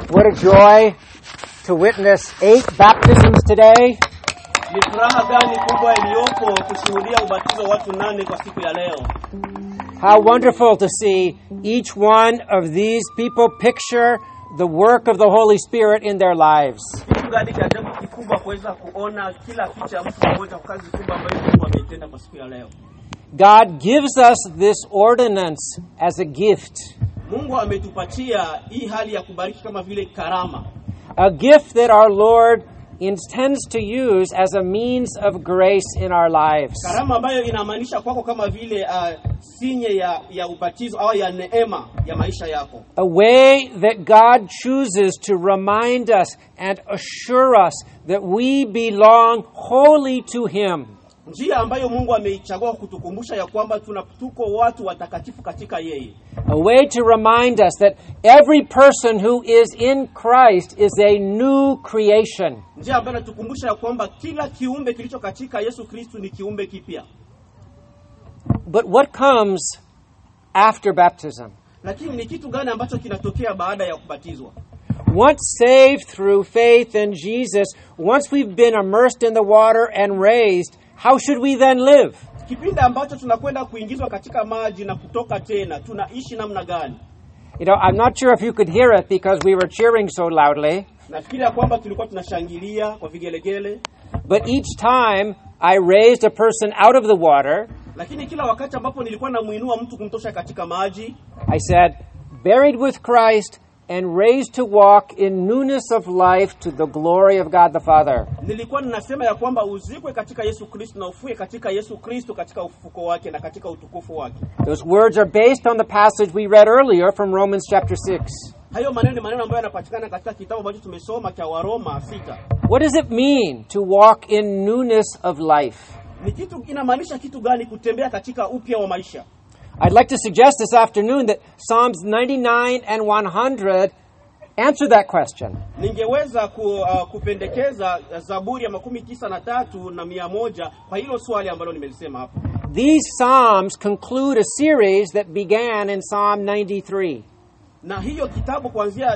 What a joy to witness 8 baptisms today. Ni furaha gani kubwa iliyopo kushuhudia ubatizo watu 8 kwa siku ya leo. How wonderful to see each one of these people picture the work of the Holy Spirit in their lives. Kitu gani cha ajabu kikubwa kuweza kuona kila picha mtu mmoja kwa kazi kubwa ambayo Mungu ametenda kwa siku ya leo. God gives us this ordinance as a gift. Mungu ametupatia hii hali ya kubariki kama vile karama. A gift that our Lord intends to use as a means of grace in our lives. Karama ambayo inamaanisha kwako kama vile sinye ya ubatizo au ya neema ya maisha yako. A way that God chooses to remind us and assure us that we belong wholly to Him. Njia ambayo Mungu ameichagua kutukumbusha ya kwamba tuko watu watakatifu katika yeye. A way to remind us that every person who is in Christ is a new creation. Njia ambayo inatukumbusha ya kwamba kila kiumbe kilicho katika Yesu Kristo ni kiumbe kipya. But what comes after baptism? Lakini ni kitu gani ambacho kinatokea baada ya kubatizwa? Once saved through faith in Jesus, once we've been immersed in the water and raised, how should we then live? Kipindi ambacho tunakwenda kuingizwa katika maji na kutoka tena, tunaishi namna gani? You know, I'm not sure if you could hear it because we were cheering so loudly. Nafikiria kwamba tulikuwa tunashangilia kwa vigelegele. But each time I raised a person out of the water, lakini kila wakati ambapo nilikuwa namuinua mtu kumtosha katika maji, I said, buried with Christ and raised to walk in newness of life to the glory of God the Father. Nilikuwa ninasema ya kwamba uzikwe katika Yesu Kristo na ufue katika Yesu Kristo katika ufufuko wake na katika utukufu wake. Those words are based on the passage we read earlier from Romans chapter 6. Hayo maneno ambayo yanapatikana katika kitabu ambacho tumesoma cha Waroma 6. What does it mean to walk in newness of life? Ni kitu inamaanisha kitu gani kutembea katika upya wa maisha? I'd like to suggest this afternoon that Psalms 99 and 100 answer that question. Ningeweza kupendekeza Zaburi ya 93 na 100 kwa hilo swali ambalo nimelisema hapo. These Psalms conclude a series that began in Psalm 93. Na hiyo kitabu kuanzia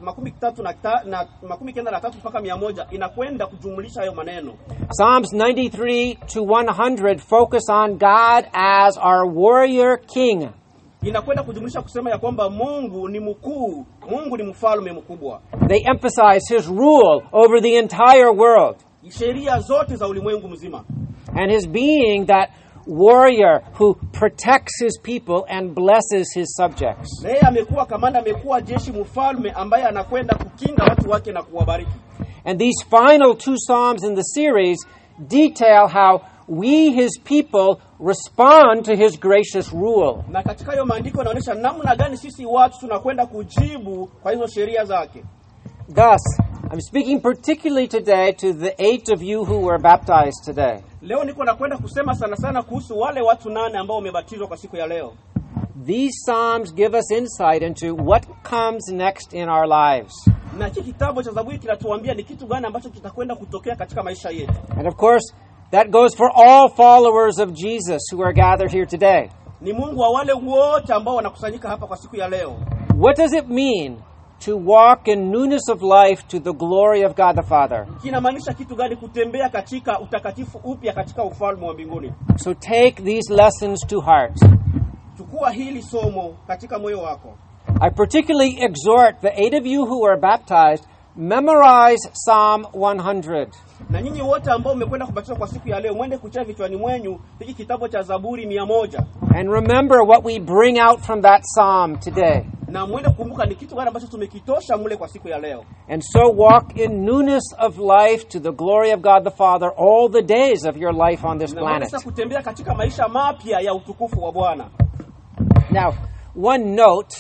93 na 93 mpaka 100 inakwenda kujumlisha hayo maneno. Psalms 93 to 100 focus on God as our warrior king. Inakwenda kujumlisha kusema ya kwamba Mungu ni mkuu, Mungu ni mfalme mkubwa. They emphasize his rule over the entire world. Sheria zote za ulimwengu mzima. And his being that warrior who protects his people and blesses his subjects. Yeye amekuwa kamanda, amekuwa jeshi mfalme ambaye anakwenda kukinga watu wake na kuwabariki. And these final 2 psalms in the series detail how we his people respond to his gracious rule. Na katika hiyo maandiko yanaonyesha namna gani sisi watu tunakwenda kujibu kwa hizo sheria zake. Thus, I'm speaking particularly today to the 8 of you who were baptized today. Leo niko nakwenda kusema sana kuhusu wale watu 8 ambao wamebatizwa kwa siku ya leo. These psalms give us insight into what comes next in our lives. Na hiki kitabu cha Zaburi kinatuambia ni kitu gani ambacho kitakwenda kutokea katika maisha yetu. And of course, that goes for all followers of Jesus who are gathered here today. Ni Mungu wa wale wote ambao wanakusanyika hapa kwa siku ya leo. What does it mean to walk in newness of life to the glory of God the Father? Kinamaanisha kitu gani kutembea katika utakatifu upya katika ufalme wa mbinguni? So take these lessons to heart. Chukua hili somo katika moyo wako. I particularly exhort the 8 of you who are baptized, memorize Psalm 100. Na nyinyi wote ambao mmekwenda kubatizwa kwa siku ya leo, mwende kuchia vichwani mwenyu hiki kitabu cha Zaburi 100. And remember what we bring out from that psalm today. Na mwende kukumbuka ni kitu gani ambacho tumekitosha mule kwa siku ya leo. And so walk in newness of life to the glory of God the Father all the days of your life on this planet. Na kutembea katika maisha mapya ya utukufu wa Bwana. Now, one note.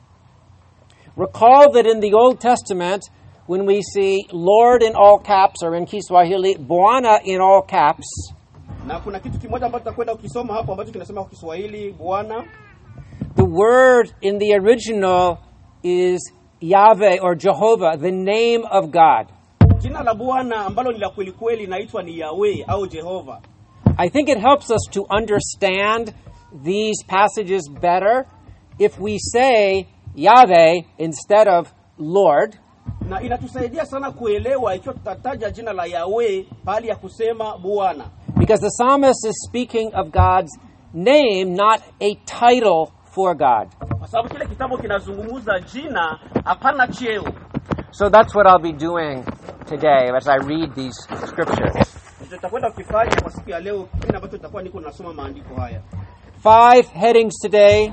Recall that in the Old Testament, when we see Lord in all caps, or in Kiswahili, Bwana in all caps, na kuna kitu kimoja ambacho tutakwenda ukisoma hapo ambacho kinasema kwa Kiswahili Bwana. The word in the original is Yahweh or Jehovah, the name of God. Jina la Bwana ambalo ni la kweli kweli linaitwa ni Yahweh au Jehova. I think it helps us to understand these passages better if we say Yahweh instead of Lord, Na inatusaidia sana kuelewa ikiwa tutataja jina la Yahweh pali ya kusema Bwana. Because the psalmist is speaking of God's name, not a title for God. Kwa sababu kile kitabu kinazungumza jina, hapana cheo. So that's what I'll be doing today as I read these scriptures. Tutakwenda kufanya kwa siku ya leo kile ambacho tutakuwa niko nasoma maandiko haya. 5 headings today.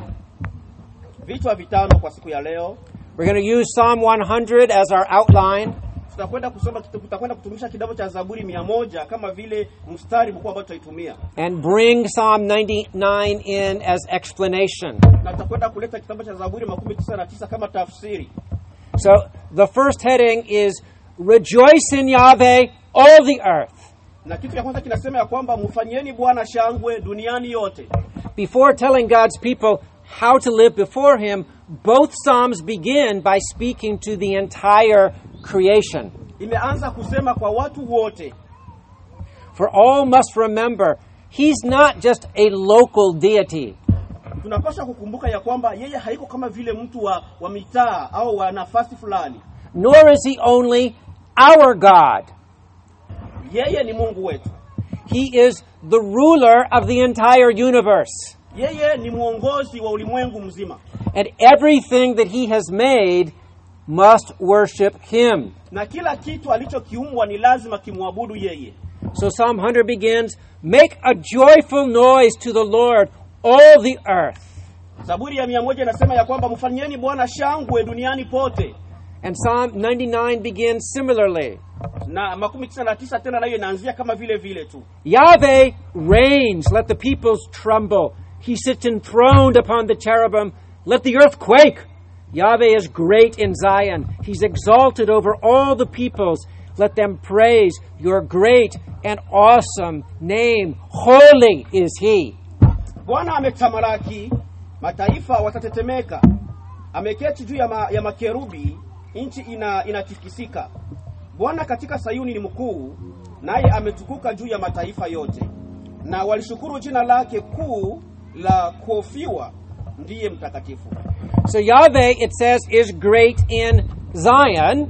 Vichwa vitano kwa siku ya leo. We're going to use Psalm 100 as our outline. Tutakwenda kutumisha kitabu cha Zaburi 100 kama vile mstari mkuu ambao tutaitumia. And bring Psalm 99 in as explanation. Na tutakwenda kuleta kitabu cha Zaburi 99 kama tafsiri. So the first heading is Rejoice in Yahweh, all the earth. Na kitu cha kwanza kinasema ya kwamba mfanyieni Bwana shangwe duniani yote. Before telling God's people how to live before him, both Psalms begin by speaking to the entire creation. Imeanza kusema kwa watu wote. For all must remember, he's not just a local deity. Tunapaswa kukumbuka ya kwamba yeye haiko kama vile mtu wa mitaa au wa nafasi fulani. Nor is he only our God. Yeye ni Mungu wetu. He is the ruler of the entire universe. Yeye ni mwongozi wa ulimwengu mzima. And everything that he has made must worship him. Na kila kitu alichokiumbwa ni lazima kimwabudu yeye. So Psalm 100 begins, make a joyful noise to the Lord, all the earth. Zaburi ya 100 inasema ya kwamba mfanyieni Bwana shangwe duniani pote. And Psalm 99 begins similarly. Na 99 tena nayo inaanzia kama vile vile tu. Yahweh reigns, let the peoples tremble. He sits enthroned upon the cherubim, let the earth quake. Yahweh is great in Zion. He's exalted over all the peoples. Let them praise your great and awesome name. Holy is he. Bwana ametamalaki, mataifa watatetemeka. Ameketi juu ya makerubi, nchi inatikisika. Bwana katika Sayuni ni mkuu, naye ametukuka juu ya mataifa yote. Na walishukuru jina lake kuu la kuofiwa, ndiye mtakatifu. So Yahweh, it says, is great in Zion.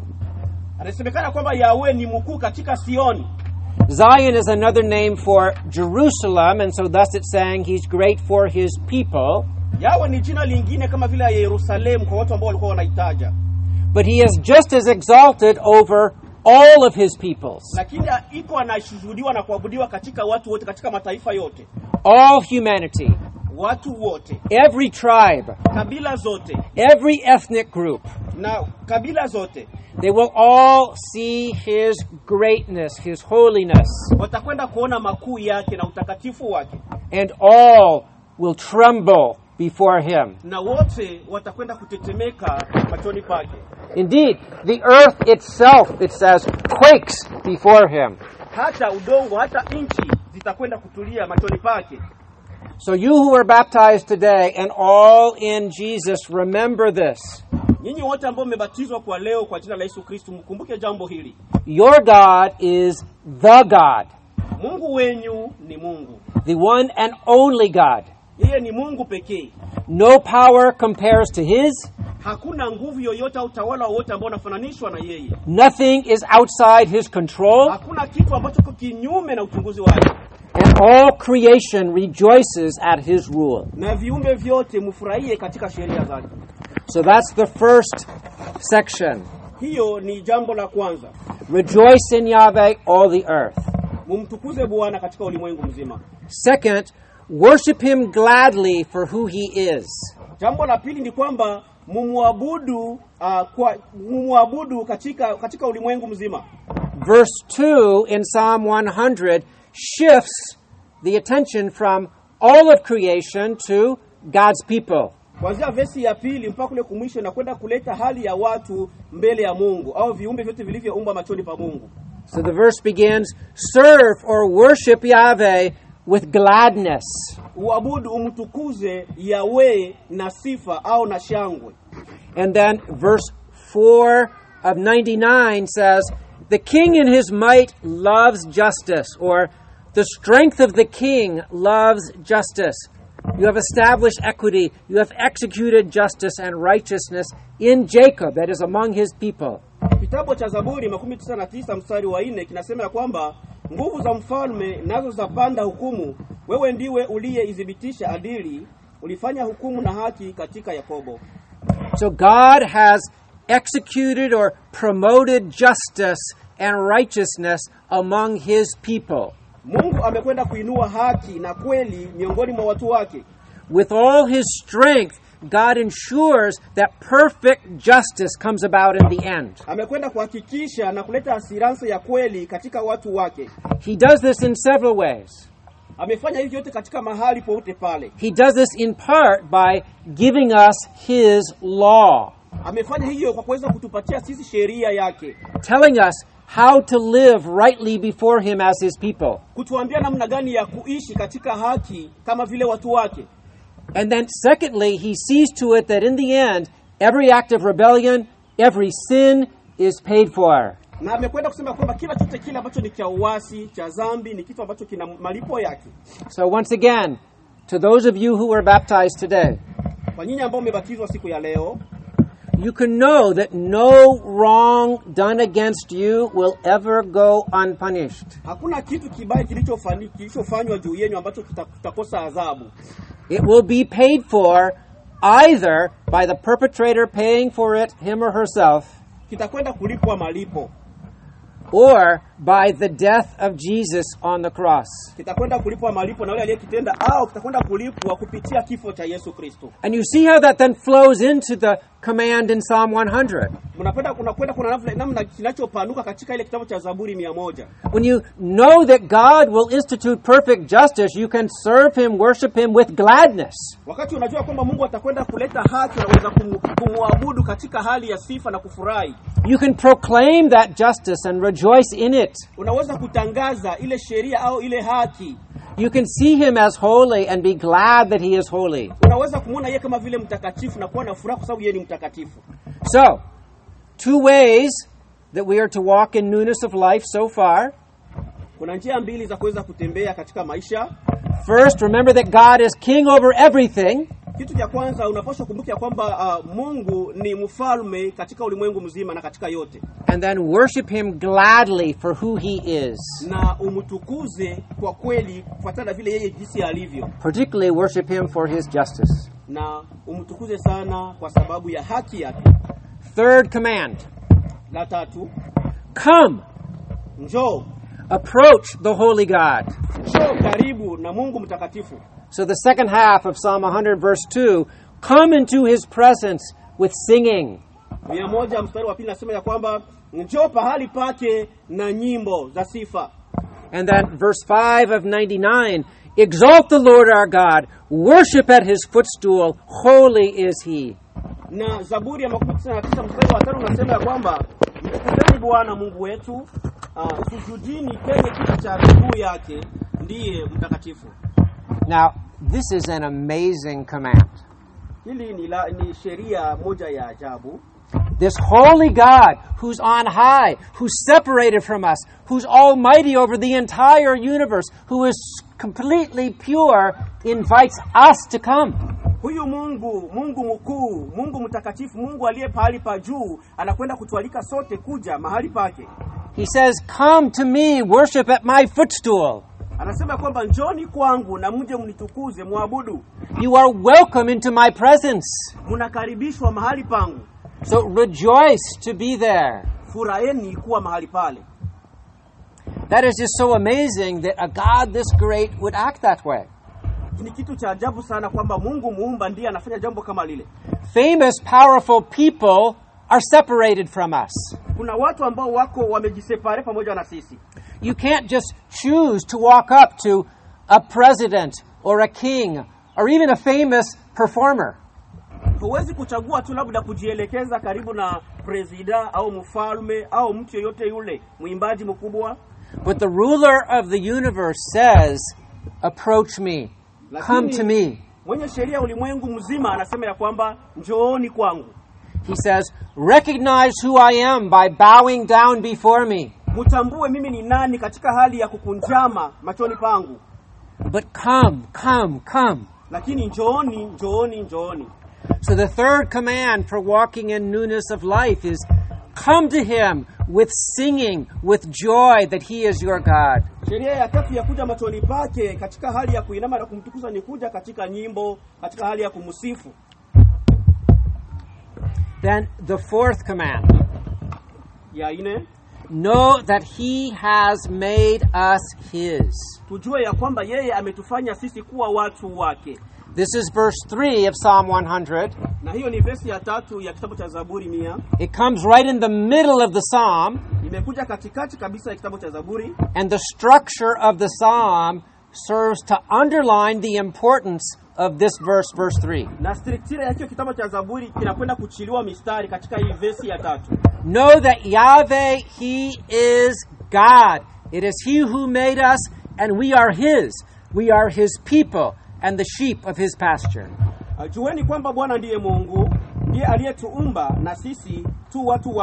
Anasemekana kwamba Yahweh ni mkuu katika Sioni. Zion is another name for Jerusalem, and so thus it's saying he's great for his people. Yahweh ni jina lingine kama vile Yerusalemu kwa watu ambao walikuwa wanaitaja. But he is just as exalted over all of his peoples. Lakini iko anashuhudiwa na kuabudiwa katika watu wote, katika mataifa yote. All humanity. Watu wote. Every tribe. Kabila zote. Every ethnic group. Na kabila zote. They will all see his greatness, his holiness. Watakwenda kuona makuu yake na utakatifu wake. And all will tremble before him. Na wote watakwenda kutetemeka machoni pake. Indeed, the earth itself, it says, quakes before him. Hata udongo, hata nchi zitakwenda kutulia machoni pake. So you who are baptized today and all in Jesus, remember this. Nyinyi wote ambao mmebatizwa kwa leo kwa jina la Yesu Kristo, mkumbuke jambo hili. Your God is the God. Mungu wenyu ni Mungu. The one and only God. Yeye ni Mungu pekee. No power compares to his. Hakuna nguvu yoyote au utawala wote ambao unafananishwa na yeye. Nothing is outside his control. Hakuna kitu ambacho kiko kinyume na uchunguzi wake. And all creation rejoices at his rule. Na viumbe vyote mfurahie katika sheria zake. So that's the first section. Hiyo ni jambo la kwanza. Rejoice in Yahweh, all the earth. Mumtukuze Bwana katika ulimwengu mzima. Second, worship him gladly for who he is. Jambo la pili ni kwamba mumuabudu katika ulimwengu mzima. Verse 2 in Psalm 100 shifts the attention from all of creation to God's people. Kuanzia verse ya pili mpaka kule kumwisho na kwenda kuleta hali ya watu mbele ya Mungu au viumbe vyote vilivyoumbwa machoni pa Mungu. So the verse begins, serve or worship Yahweh with gladness. Uabudu umtukuze Yahweh na sifa au na shangwe. And then verse 4 of 99 says, the king in his might loves justice, or the strength of the king loves justice. You have established equity. You have executed justice and righteousness in Jacob, that is among his people. Kitabu cha Zaburi 99 mstari wa 4 kinasema ya kwamba nguvu za mfalme nazo zapanda hukumu, wewe ndiwe uliyeidhibitisha adili, ulifanya hukumu na haki katika Yakobo. So God has executed or promoted justice and righteousness among his people. Mungu amekwenda kuinua haki na kweli miongoni mwa watu wake. With all his strength, God ensures that perfect justice comes about in the end. Amekwenda kuhakikisha na kuleta asiransa ya kweli katika watu wake. He does this in several ways. Amefanya hivi yote katika mahali pote pale. He does this in part by giving us his law. Amefanya hiyo kwa kuweza kutupatia sisi sheria yake. Telling us how to live rightly before him as his people. Kutuambia namna gani ya kuishi katika haki kama vile watu wake. And then secondly, he sees to it that in the end, every act of rebellion, every sin is paid for. Na amekwenda kusema kwamba kila chote kile ambacho ni cha uasi, cha dhambi ni kitu ambacho kina malipo yake. So once again, to those of you who were baptized today, kwa nyinyi ambao mmebatizwa siku ya leo, you can know that no wrong done against you will ever go unpunished. Hakuna kitu kibaya kilichofanywa juu yenu ambacho kitakosa adhabu. It will be paid for either by the perpetrator paying for it, him or herself, kitakwenda kulipwa malipo, or by the death of Jesus on the cross. Kitakwenda kulipwa malipo na yule aliyekitenda, au kitakwenda kulipwa kupitia kifo cha Yesu Kristo. And you see how that then flows into the command in Psalm 100. Kuna namna kinachopanuka katika ile kitabu cha Zaburi 100. When you know that God will institute perfect justice, you can serve him, worship him with gladness. Wakati unajua kwamba Mungu atakwenda kuleta haki, unaweza kumwabudu katika hali ya sifa na kufurahi. You can proclaim that justice and rejoice in it. Unaweza kutangaza ile sheria au ile haki. You can see him as holy and be glad that he is holy. Unaweza kumuona yeye kama vile mtakatifu na kuwa na furaha kwa sababu yeye ni mtakatifu. So, two ways that we are to walk in newness of life so far. Kuna njia mbili za kuweza kutembea katika maisha. First, remember that God is king over everything. Kitu cha kwanza unapaswa kumbuka kwamba Mungu ni mfalme katika ulimwengu mzima na katika yote. And then worship him gladly for who he is. Na umtukuze kwa kweli kufuatana vile yeye jinsi alivyo. Particularly worship him for his justice. Na umtukuze sana kwa sababu ya haki yake. Third command. La tatu. Come. Njoo. Approach the holy God. Njoo karibu na Mungu mtakatifu. So the second half of Psalm 100 verse 2, come into his presence with singing. 100 mstari wa 2 nasema ya kwamba njoo pahali pake na nyimbo za sifa. And then verse 5 of 99, exalt the Lord our God, worship at his footstool, holy is he. Na Zaburi ya 99 mstari wa 5 unasema ya kwamba mtukuzeni Bwana Mungu wetu, sujudini kwenye kiti cha miguu yake, ndiye mtakatifu. Now, this is an amazing command. Hili ni sheria moja ya ajabu. This holy God who's on high, who's separated from us, who's almighty over the entire universe, who is completely pure, invites us to come. Huyu Mungu mkuu, Mungu mtakatifu, Mungu aliye pahali pa juu, anakwenda kutualika sote kuja mahali pake. He says, come to me, worship at my footstool. Anasema kwamba njoni kwangu na mje mnitukuze, muabudu. You are welcome into my presence. Mnakaribishwa mahali pangu. So rejoice to be there. Furaheni kuwa mahali pale. That is just so amazing that a God this great would act that way. Ni kitu cha ajabu sana kwamba Mungu muumba ndiye anafanya jambo kama lile. Famous, powerful people are separated from us. Kuna watu ambao wako wamejisepare pamoja na sisi. You can't just choose to walk up to a president or a king or even a famous performer. Huwezi kuchagua tu labda kujielekeza karibu na presida au mfalme au mtu yeyote yule, mwimbaji mkubwa. But the ruler of the universe says, approach me. Come to me. Mwenye sheria ulimwengu mzima anasema ya kwamba njooni kwangu. He says, recognize who I am by bowing down before me. Mtambue mimi ni nani katika hali ya kukunjama machoni pangu. But come. Lakini njooni. So the third command for walking in newness of life is come to him with singing, with joy that he is your God. Sheria ya tatu ya kuja machoni pake katika hali ya kuinama na kumtukuza ni kuja katika nyimbo, katika hali ya kumsifu. Then the fourth command. Ya ine, know that he has made us his. Tujue ya kwamba yeye ametufanya sisi kuwa watu wake. This is verse 3 of Psalm 100. Na hiyo ni verse ya 3 ya kitabu cha Zaburi 100. It comes right in the middle of the psalm. Imekuja katikati kabisa ya kitabu cha Zaburi. And the structure of the psalm serves to underline the importance of this verse 3. Na structure ya hiyo kitabu cha Zaburi kinakwenda kuchiliwa mistari katika hii verse ya 3. Know that Yahweh, he is God. It is he who made us, and we are his. We are his people and the sheep of his pasture. Jueni kwamba Bwana ndiye Mungu, ndiye aliyetuumba na sisi tu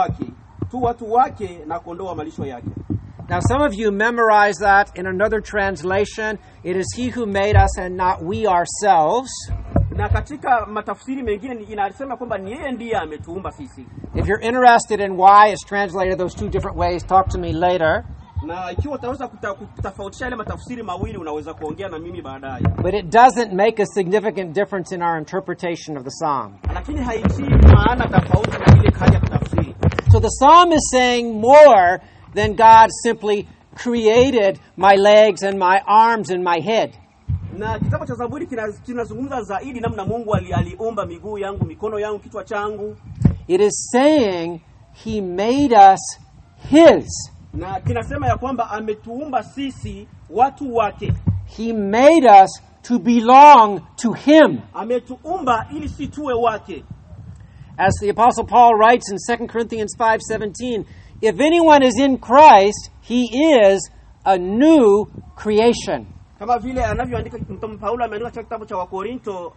watu wake na kondoo wa malisho yake. Now some of you memorize that in another translation. It is he who made us and not we ourselves. Na katika matafsiri mengine inasema kwamba ni yeye ndiye ametuumba sisi. If you're interested in why it's translated those two different ways, talk to me later. Na ikiwa utaweza kutofautisha ile matafsiri mawili unaweza kuongea na mimi baadaye. But it doesn't make a significant difference in our interpretation of the psalm. Lakini haitii maana tofauti na ile hali ya kutafsiri. So the psalm is saying more than God simply created my legs and my arms and my head. Na kitabu cha Zaburi kinazungumza zaidi namna Mungu aliumba miguu yangu, mikono yangu, kichwa changu. It is saying he made us his. Na kinasema ya kwamba ametuumba sisi watu wake. He made us to belong to him. Ametuumba ili sisi tuwe wake. As the Apostle Paul writes in 2 Corinthians 5:17, if anyone is in Christ, he is a new creation. Kama vile anavyoandika Mtume Paulo ameandika katika kitabu cha Wakorinto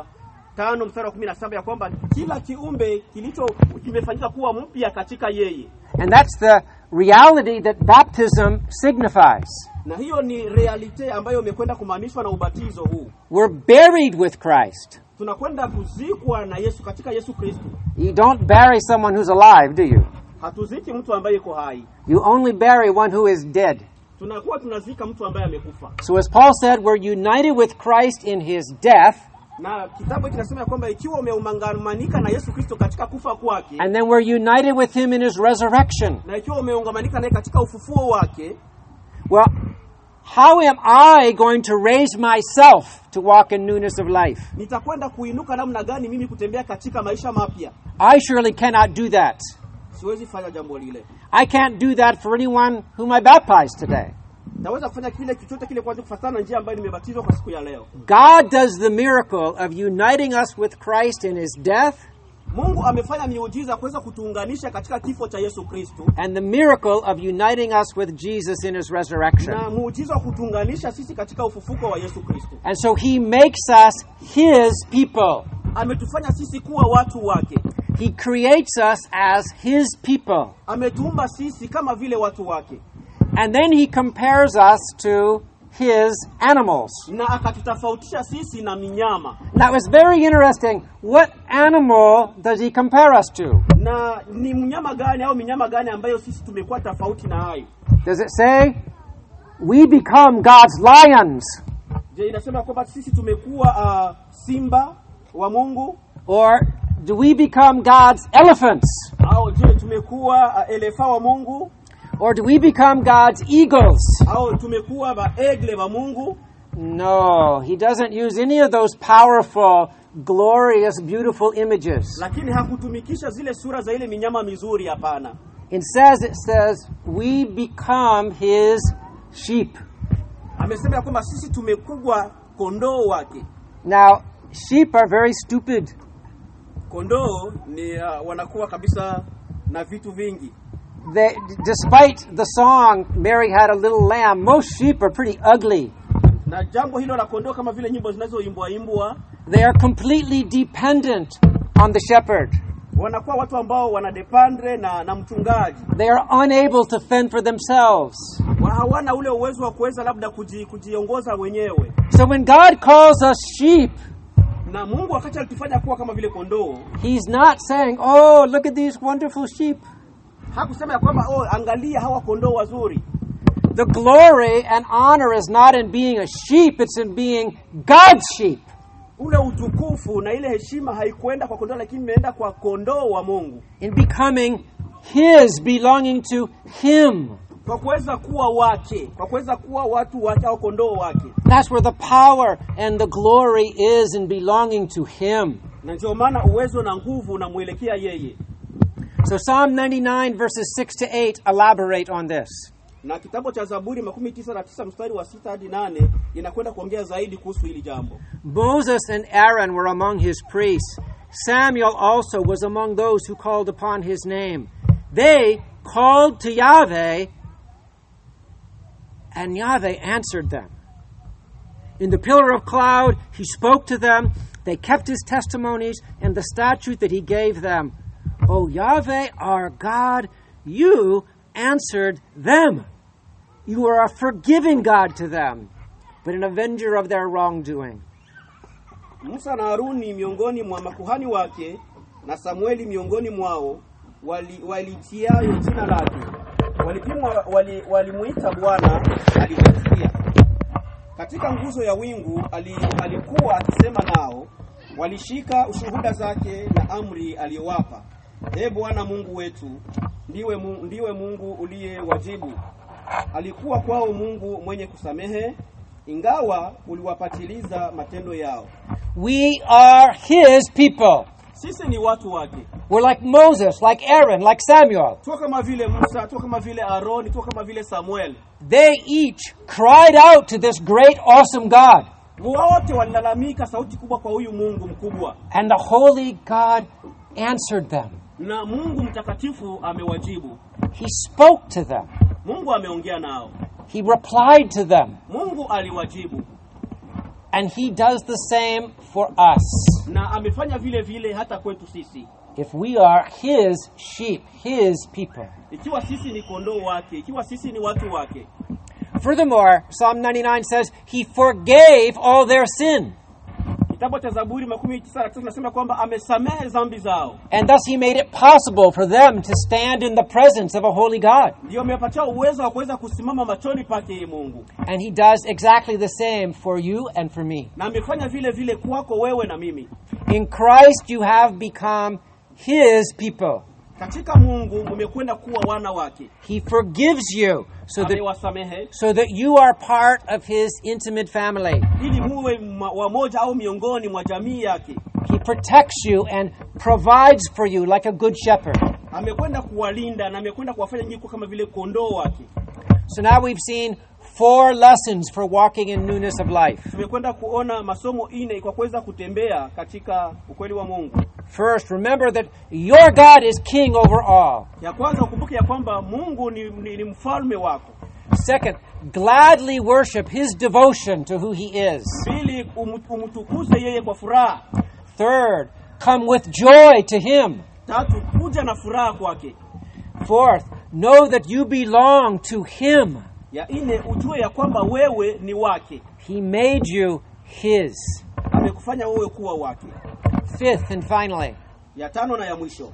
5:17 ya kwamba kila kiumbe kimefanyika kuwa mpya katika yeye. And that's the reality that baptism signifies. Na hiyo ni realite ambayo imekwenda kumaanishwa na ubatizo huu. We're buried with Christ. Tunakwenda kuzikwa na Yesu katika Yesu Kristo. You don't bury someone who's alive, do you? Hatuziki mtu ambaye yuko hai. You only bury one who is dead. Tunakuwa tunazika mtu ambaye amekufa. So as Paul said, we're united with Christ in his death. Na kitabu kinasema kwamba ikiwa umeungamanika na Yesu Kristo katika kufa kwake, and then we're united with him in his resurrection. Na ikiwa umeungamanika naye katika ufufuo wake, well, how am I going to raise myself to walk in newness of life? Nitakwenda kuinuka namna gani mimi kutembea katika maisha mapya? I surely cannot do that. Siwezi fanya jambo lile. I can't do that for anyone whom I baptized today. Naweza kufanya kile chochote kile kwa kufuatana njia ambayo nimebatizwa kwa siku ya leo. God does the miracle of uniting us with Christ in his death. Mungu amefanya miujiza kuweza kutuunganisha katika kifo cha Yesu Kristo. And the miracle of uniting us with Jesus in his resurrection. Na muujiza kutuunganisha sisi katika ufufuko wa Yesu Kristo. And so he makes us his people. Ametufanya sisi kuwa watu wake. He creates us as his people. Ametuumba sisi kama vile watu wake. And then he compares us to his animals. Na akatutofautisha sisi na minyama. Now it's very interesting. What animal does he compare us to? Na ni mnyama gani au minyama gani ambayo sisi tumekuwa tofauti na hayo? Does it say we become God's lions? Je, inasema kwamba sisi tumekuwa simba wa Mungu? Or do we become God's elephants? Au je, tumekuwa elefa wa Mungu? Or do we become God's eagles? Au tumekuwa baegle wa Mungu? No, he doesn't use any of those powerful, glorious, beautiful images. Lakini hakutumikisha zile sura za ile minyama mizuri, hapana. It says we become his sheep. Amesema kwamba sisi tumekuwa kondoo wake. Now, sheep are very stupid. Kondoo ni wanakuwa kabisa na vitu vingi. Despite the song Mary Had a Little Lamb, most sheep are pretty ugly. Na jambo hilo la kondoo kama vile nyimbo zinazoimbwa, they are completely dependent on the shepherd. Wanakuwa watu ambao wanadependre na mchungaji. They are unable to fend for themselves. Hawana ule uwezo wa kuweza labda kujiongoza wenyewe. So when God calls us sheep, na Mungu wakati alitufanya kuwa kama vile kondoo, he's not saying, "Oh, look at these wonderful sheep." Hakusema ya kwamba angalia hawa kondoo wazuri. The glory and honor is not in being a sheep, it's in being God's sheep. Ule utukufu na ile heshima haikuenda kwa kondoo, lakini imeenda kwa kondoo wa Mungu. In becoming his, belonging to him. Kwa kuweza kuwa wake, kwa kuweza kuwa watu wake au kondoo wake. That's where the power and the glory is in belonging to him. Na ndio maana uwezo na nguvu unamuelekea yeye. So Psalm 99 verses 6 to 8 elaborate on this. Na kitabu cha Zaburi 99 mstari wa 6 hadi 8 inakwenda kuongea zaidi kuhusu hili jambo. Moses and Aaron were among his priests. Samuel also was among those who called upon his name. They called to Yahweh, and Yahweh answered them. In the pillar of cloud, he spoke to them. They kept his testimonies and the statute that he gave them. O Yahweh, our God, you answered them. You are a forgiving God to them, but an avenger of their wrongdoing. Musa na Haruni miongoni mwa makuhani wake na Samueli miongoni mwao walitia jina lake. Walimuita Bwana, aliwasikia. Katika nguzo ya wingu alikuwa akisema nao. Walishika ushuhuda zake na amri aliyowapa. Bwana Mungu wetu, ndiwe Mungu uliyewajibu. Alikuwa kwao Mungu mwenye kusamehe, ingawa uliwapatiliza matendo yao. We are his people. Sisi ni watu wake. We're like Moses, like Aaron, like Samuel. Tuko kama vile Musa, tuko kama vile Aaron, tuko kama vile Samuel. They each cried out to this great, awesome God. Wote walilalamika sauti kubwa kwa huyu Mungu mkubwa. And the holy God answered them. Na Mungu mtakatifu amewajibu. He spoke to them. Mungu ameongea nao. He replied to them. Mungu aliwajibu. And he does the same for us. Na amefanya vile vile hata kwetu sisi. If we are his sheep, his people. Ikiwa sisi ni kondoo wake, ikiwa sisi ni watu wake. Furthermore, Psalm 99 says, he forgave all their sin. Kitabu cha Zaburi 99 tunasema kwamba amesamehe dhambi zao. And thus he made it possible for them to stand in the presence of a holy God. Ndio amepatia uwezo wa kuweza kusimama machoni pake Mungu. And he does exactly the same for you and for me. Na amefanya vile vile kwako wewe na mimi. In Christ you have become his people. Katika Mungu umekwenda kuwa wana wake. He forgives you so that you are part of his intimate family. Ili muwe wamoja au miongoni mwa jamii yake. He protects you and provides for you like a good shepherd. Amekwenda kuwalinda na amekwenda kuwafanya nyinyi kama vile kondoo wake. So now we've seen 4 lessons for walking in newness of life. Tumekwenda kuona masomo 4 kwa kuweza kutembea katika ukweli wa Mungu. First, remember that your God is king over all. Ya kwanza ukumbuke ya kwamba Mungu ni mfalme wako. Second, gladly worship his devotion to who he is. Pili, umtukuze yeye kwa furaha. Third, come with joy to him. Tatu, kuja na furaha kwake. Fourth, know that you belong to him. Ya 4, ujue ya kwamba wewe ni wake. He made you his. Amekufanya wewe kuwa wake. Fifth and finally, ya 5 na ya mwisho,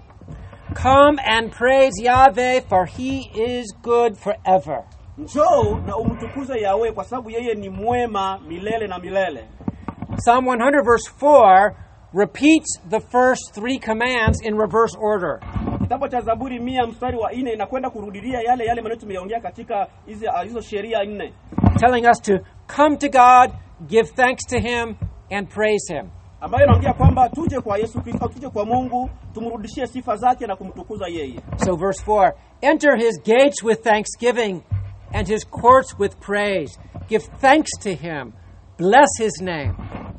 come and praise Yahweh, for he is good forever. Njoo na umtukuze Yahweh kwa sababu yeye ni mwema milele na milele. Psalm 100 verse 4 repeats the first 3 commands in reverse order. Kitabu cha Zaburi 100 mstari wa 4 inakwenda kurudilia yale maneno tumeongea katika hizo sheria 4. Telling us to come to God, give thanks to him and praise him. Ambayo inaongea kwamba tuje kwa Yesu Kristo, tuje kwa Mungu, tumrudishie sifa zake na kumtukuza yeye. So verse 4, enter his gates with thanksgiving and his courts with praise. Give thanks to him. Bless his name.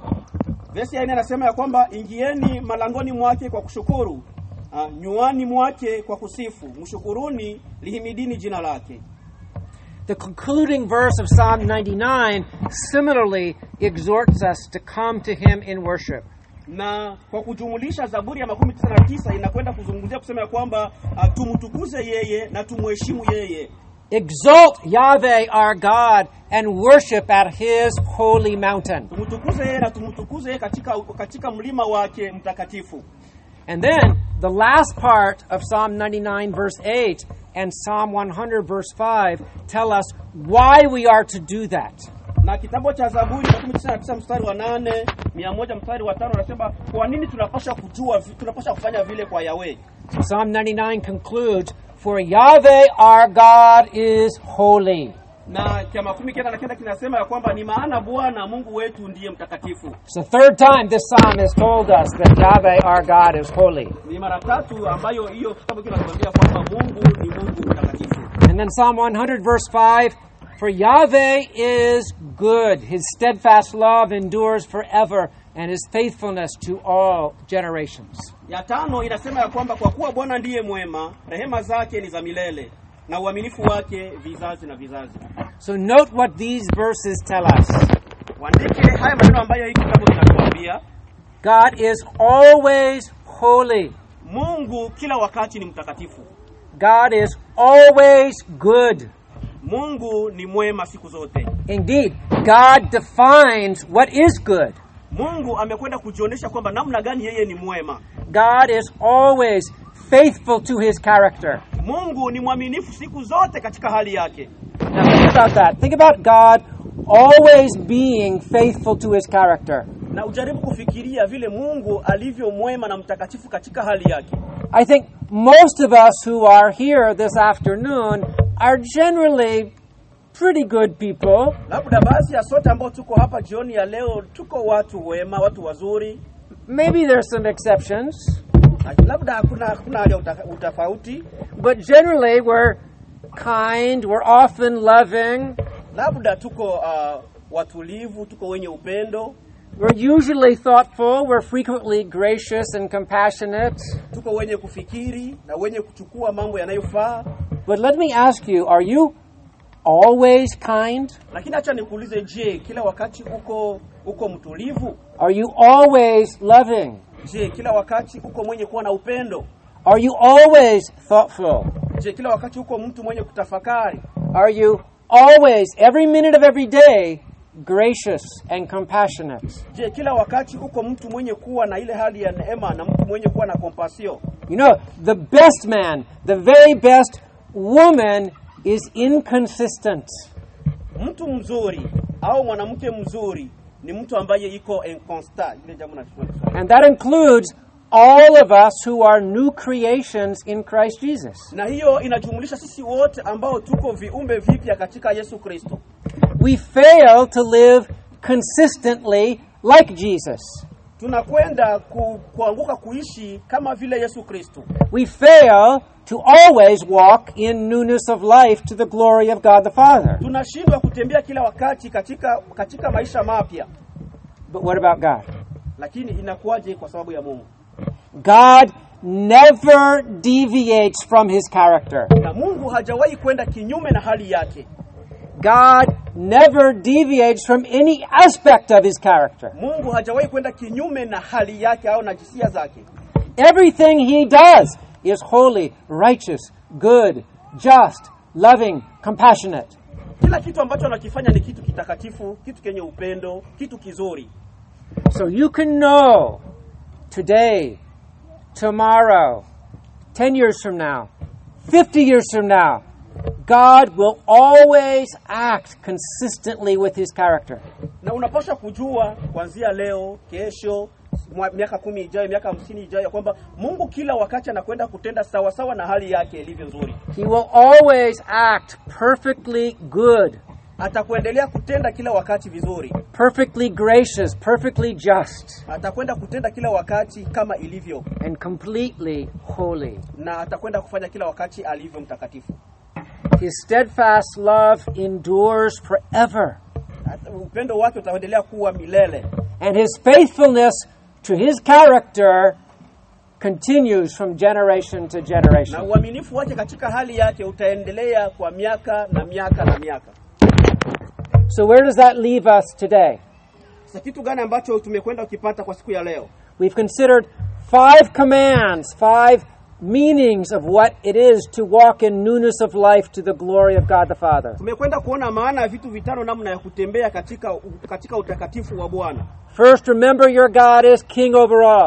Verse 4 inasema ya kwamba ingieni malangoni mwake kwa kushukuru, nyuani mwake kwa kusifu, mshukuruni, lihimidini jina lake. The concluding verse of Psalm 99 similarly exhorts us to come to him in worship. Na kwa kujumulisha Zaburi ya 99 inakwenda kuzungumzia kusema ya kwamba tumtukuze yeye na tumheshimu yeye. Exalt Yahweh our God and worship at his holy mountain. Tumtukuze yeye na tumtukuze yeye katika mlima wake mtakatifu. And then the last part of Psalm 99 verse 8 and Psalm 100 verse 5 tell us why we are to do that. Na kitabu cha Zaburi 99 mstari wa 8, 100 mstari wa 5 anasema kwa nini tunapaswa kufanya vile kwa Yahweh. Psalm 99 concludes, "For Yahweh our God is holy." Na kama 19 kinasema ya kwamba ni maana Bwana Mungu wetu ndiye mtakatifu. It's the third time this psalm has told us that Yahweh our God is holy. Ni mara 3 ambayo hiyo kitabu kinatuambia kwamba Mungu ni Mungu mtakatifu. And then Psalm 100 verse 5, "For Yahweh is good. His steadfast love endures forever, and his faithfulness to all generations." Ya 5 inasema ya kwamba kwa kuwa Bwana ndiye mwema, rehema zake ni za milele, na uaminifu wake vizazi na vizazi. So note what these verses tell us. Waandike haya maneno ambayo hiki kitabu kinatuambia. God is always holy. Mungu kila wakati ni mtakatifu. God is always good. Mungu ni mwema siku zote. Indeed, God defines what is good. Mungu amekwenda kujionyesha kwamba namna gani yeye ni mwema. God is always faithful to his character. Mungu ni mwaminifu siku zote katika hali yake. Now think about that. Think about God always being faithful to his character. Na ujaribu kufikiria vile Mungu alivyo mwema na mtakatifu katika hali yake. I think most of us who are here this afternoon are generally pretty good people. Labda basi ya sote ambao tuko hapa jioni ya leo tuko watu wema, watu wazuri. Maybe there's some exceptions. Labda hakuna hali utafauti. But generally we're kind, we're often loving. Labda tuko watulivu, tuko wenye upendo. We're usually thoughtful, we're frequently gracious and compassionate. Tuko wenye kufikiri na wenye kuchukua mambo yanayofaa. But let me ask you, are you always kind? Lakini acha nikuulize, je, kila wakati uko mtulivu? Are you always loving? Je, kila wakati uko mwenye kuwa na upendo? Are you always thoughtful? Je, kila wakati uko mtu mwenye kutafakari? Are you always, every minute of every day, gracious and compassionate? Je, kila wakati uko mtu mwenye kuwa na ile hali ya neema na mtu mwenye kuwa na compassion? You know, the best man, the very best woman is inconsistent. Mtu mzuri au mwanamke mzuri ni mtu ambaye iko inconstant. Ile jambo And that includes all of us who are new creations in Christ Jesus. Na hiyo inajumlisha sisi wote ambao tuko viumbe vipya katika Yesu Kristo. We fail to live consistently like Jesus. Tunakwenda kuanguka kuishi kama vile Yesu Kristo. We fail to always walk in newness of life to the glory of God the Father. Tunashindwa kutembea kila wakati katika maisha mapya. But what about God? Lakini inakuwaje kwa sababu ya Mungu? God never deviates from his character. Na Mungu hajawahi kwenda kinyume na hali yake. God never deviates from any aspect of his character. Mungu hajawahi kwenda kinyume na hali yake au na hisia zake. Everything he does is holy, righteous, good, just, loving, compassionate. Kila kitu ambacho anakifanya ni kitu kitakatifu, kitu kenye upendo, kitu kizuri. So you can know today, tomorrow, 10 years from now, 50 years from now, God will always act consistently with his character. Na unapaswa kujua kuanzia leo, kesho, miaka 10 ijayo, miaka 50 ijayo kwamba Mungu kila wakati anakwenda kutenda sawa sawa na hali yake ilivyo nzuri. He will always act perfectly good. Atakuendelea kutenda kila wakati vizuri. Perfectly gracious, perfectly just. Atakwenda kutenda kila wakati kama ilivyo. And completely holy. Na atakwenda kufanya kila wakati alivyo mtakatifu. His steadfast love endures forever. Upendo wake utaendelea kuwa milele. And his faithfulness to his character continues from generation to generation. Na uaminifu wake katika hali yake utaendelea kwa miaka na miaka na miaka. So where does that leave us today? Sasa kitu gani ambacho tumekwenda ukipata kwa siku ya leo? We've considered 5 commands, 5 meanings of what it is to walk in newness of life to the glory of God the Father. Tumekwenda kuona maana ya vitu vitano namna ya kutembea katika utakatifu wa Bwana. First, remember your God is king over all.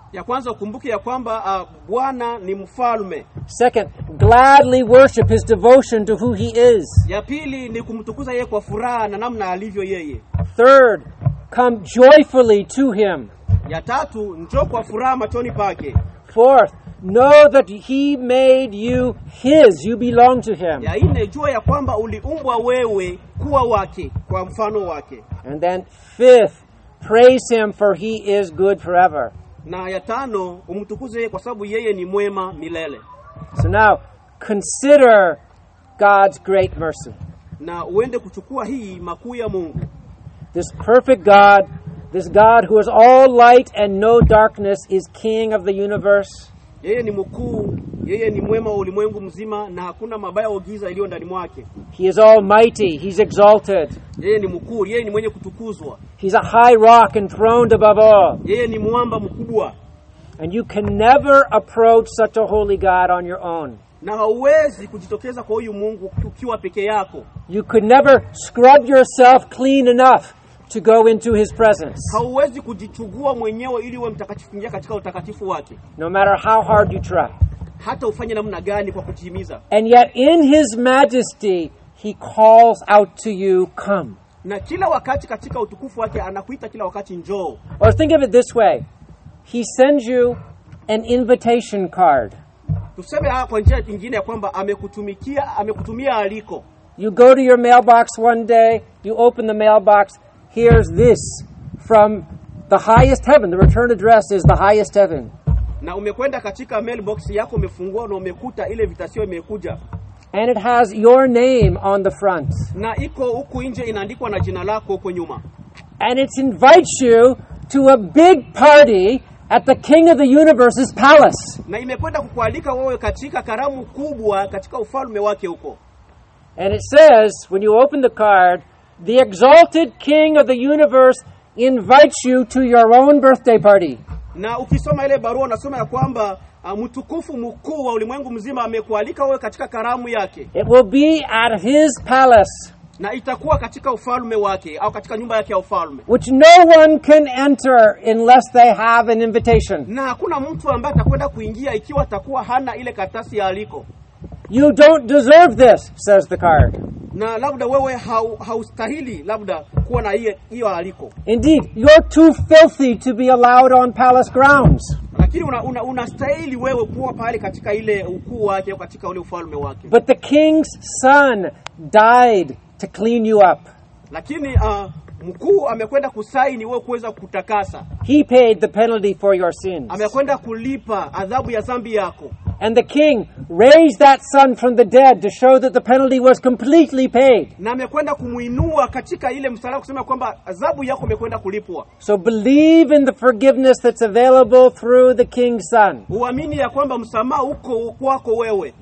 Ya kwanza ukumbuke ya kwamba Bwana ni mfalme. Second, gladly worship his devotion to who he is. Ya pili ni kumtukuza yeye kwa furaha na namna alivyo yeye. Third, come joyfully to him. Ya tatu, njoo kwa furaha machoni pake. Fourth, know that he made you his. You belong to him. Ya nne, jua ya kwamba uliumbwa wewe kuwa wake, kwa mfano wake. And then fifth, praise him for he is good forever. Na ya tano, umtukuze yeye kwa sababu yeye ni mwema milele. So now, consider God's great mercy. Na uende kuchukua hii makuu ya Mungu. This perfect God, this God who is all light and no darkness, is King of the universe. Yeye ni mkuu, yeye ni mwema wa ulimwengu mzima na hakuna mabaya au giza iliyo ndani mwake. He is almighty, he's exalted. Yeye ni mkuu, yeye ni mwenye kutukuzwa. He's a high rock enthroned above all. Yeye ni mwamba mkubwa. And you can never approach such a holy God on your own. Na hauwezi kujitokeza kwa huyu Mungu ukiwa peke yako. You could never scrub yourself clean enough to go into his presence. Hauwezi kujichugua mwenyewe ili uwe mtakatifu kuingia katika utakatifu wake. No matter how hard you try. Hata ufanye namna gani kwa kujihimiza. And yet in his majesty he calls out to you, come. Na kila wakati katika utukufu wake anakuita kila wakati njoo. Or think of it this way. He sends you an invitation card. Tuseme kwa njia nyingine ya kwamba amekutumia aliko. You go to your mailbox one day, you open the mailbox, here's this from the highest heaven. The return address is the highest heaven. Na umekwenda katika mailbox yako, umefungua na umekuta ile vitasio imekuja. And it has your name on the front. Na iko huku nje inaandikwa na jina lako huko nyuma. And it invites you to a big party at the King of the Universe's palace. Na imekwenda kukualika wewe katika karamu kubwa katika ufalme wake huko. And it says, when you open the card, the exalted King of the universe invites you to your own birthday party. Na ukisoma ile barua unasoma ya kwamba mtukufu mkuu wa ulimwengu mzima amekualika wewe katika karamu yake. It will be at his palace. Na itakuwa katika ufalme wake au katika nyumba yake ya ufalme. Which no one can enter unless they have an invitation. Na hakuna mtu ambaye atakwenda kuingia ikiwa atakuwa hana ile karatasi ya aliko. You don't deserve this, says the card. Na labda wewe haustahili labda kuwa na hiyo aliko. Indeed, you're too filthy to be allowed on palace grounds. Lakini unastahili wewe kuwa pale katika ile ukuu wake au katika ule ufalme wake. But the king's son died to clean you up. Lakini mkuu amekwenda kusaini wewe kuweza kutakasa. He paid the penalty for your sins. Amekwenda kulipa adhabu ya dhambi yako. And the king raised that son from the dead to show that the penalty was completely paid. Na amekwenda kumuinua katika ile msalaba kusema kwamba adhabu yako imekwenda kulipwa. So believe in the forgiveness that's available through the king's son. Uamini ya kwamba msamaha uko kwako wewe.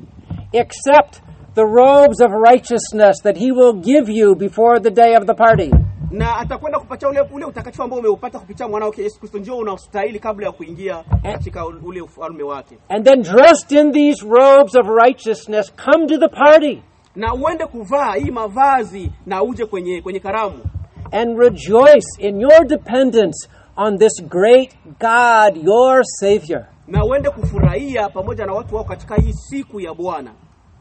Accept the robes of righteousness that he will give you before the day of the party. Na atakwenda kupatia ule utakatifu ambao umeupata kupitia mwana wake Yesu Kristo, ndio unaostahili kabla ya kuingia katika ule ufalme wake. And then dressed in these robes of righteousness, come to the party. Na uende kuvaa hii mavazi na uje kwenye karamu. And rejoice in your dependence on this great God, your Savior. Na uende kufurahia pamoja na watu wao katika hii siku ya Bwana.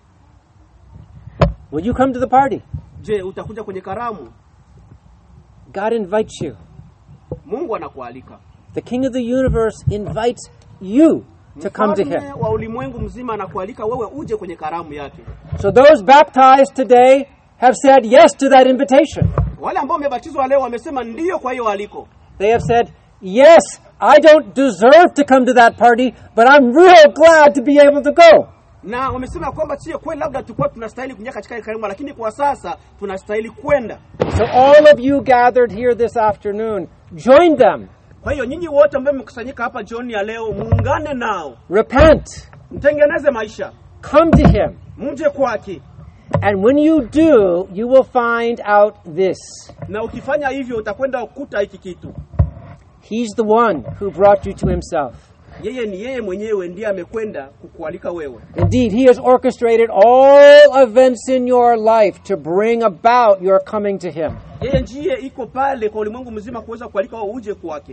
Will you come to the party? Je, utakuja kwenye karamu? God invites you. Mungu anakualika. The King of the universe invites you to come to him. Mfalme wa ulimwengu mzima anakualika wewe uje kwenye karamu yake. So those baptized today have said yes to that invitation. Wale ambao wamebatizwa leo wamesema ndio kwa hiyo aliko. They have said, yes, I don't deserve to come to that party, but I'm real glad to be able to go. Na wamesema kwamba sio kweli labda tulikuwa tunastahili kuingia katika karamu, lakini kwa sasa tunastahili kwenda. So all of you gathered here this afternoon, join them. Kwa hiyo nyinyi wote ambao mmekusanyika hapa jioni ya leo, muungane nao. Repent. Mtengeneze maisha. Come to him. Mje kwake. And when you do, you will find out this. Na ukifanya hivyo utakwenda kukuta hiki kitu. He's the one who brought you to himself. Yeye mwenyewe ndiye amekwenda kukualika wewe. Indeed, he has orchestrated all events in your life to bring about your coming to him. Yeye ndiye iko pale kwa ulimwengu mzima kuweza kualika wewe uje kwake.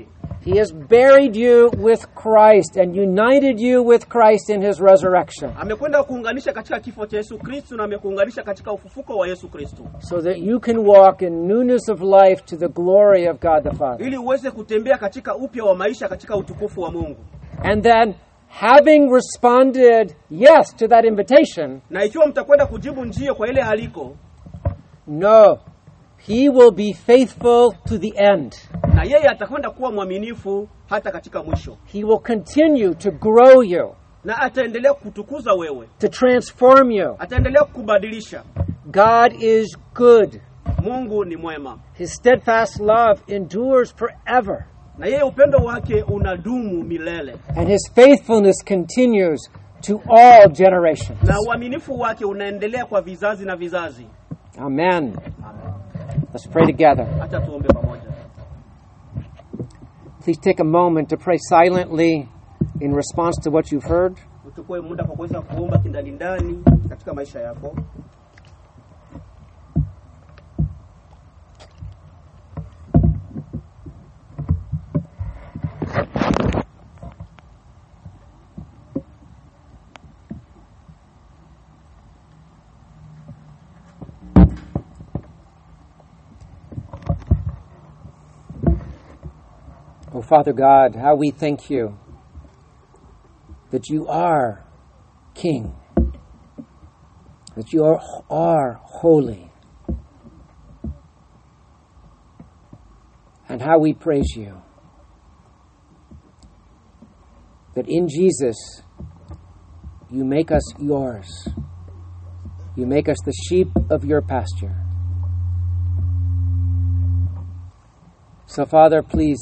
He has buried you with Christ and united you with Christ in his resurrection. Amekwenda kuunganisha katika kifo cha Yesu Kristo na amekuunganisha katika ufufuko wa Yesu Kristo. So that you can walk in newness of life to the glory of God the Father. Ili uweze kutembea katika upya wa maisha katika utukufu wa Mungu. And then, having responded yes to that invitation, na ikiwa mtakwenda kujibu ndio kwa ile aliko, no, he will be faithful to the end. Na yeye atakwenda kuwa mwaminifu hata katika mwisho. He will continue to grow you. Na ataendelea kutukuza wewe. To transform you. Ataendelea kukubadilisha. God is good. Mungu ni mwema. His steadfast love endures forever. Na yeye upendo wake unadumu milele. And his faithfulness continues to all generations. Na uaminifu wake unaendelea kwa vizazi na vizazi. Amen. Amen. Let's pray together. Acha tuombe pamoja. Please take a moment to pray silently in response to what you've heard. Uchukue muda kwa kuweza kuomba kindani ndani katika maisha yako. Oh, Father God, how we thank you that you are King, that you are holy, and how we praise you, that in Jesus you make us yours. You make us the sheep of your pasture. So, Father, please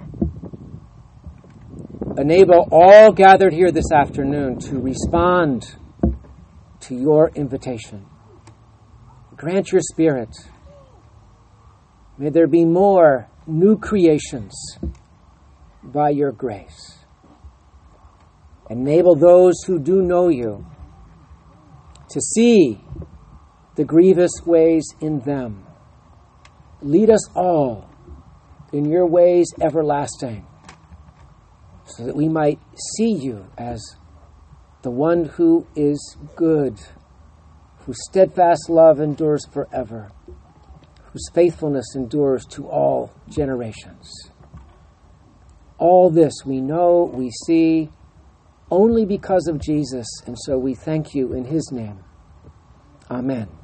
enable all gathered here this afternoon to respond to your invitation. Grant your Spirit. May there be more new creations by your grace. Enable those who do know you to see the grievous ways in them. Lead us all in your ways everlasting, so that we might see you as the one who is good, whose steadfast love endures forever, whose faithfulness endures to all generations. All this we know, we see, only because of Jesus, and so we thank you in his name. Amen.